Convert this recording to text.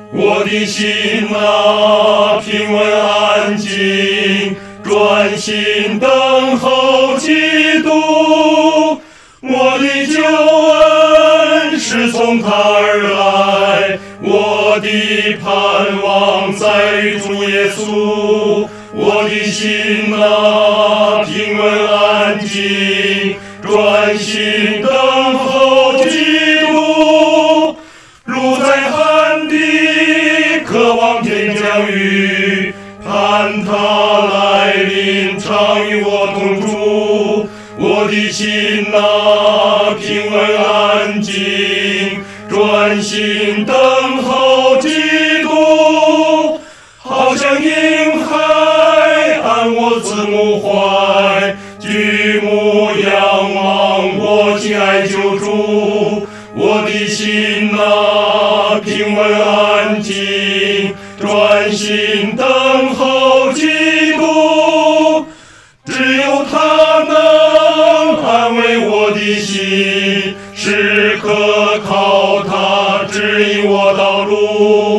我的心啊，平稳安静，专心等候基督。我的救恩是从他而来，我的盼望在于主耶稣。我的心啊，平稳安静，专心等候基督。如在旱地，渴望天降雨，盼他来临，常与我同住。我的心啊，平稳安静，专心等候基督。好像婴孩安我子母怀，举目仰望我亲爱救主。我的心啊，平稳安静，专心等候基督。只有他能安慰我的心，时刻靠他指引我道路。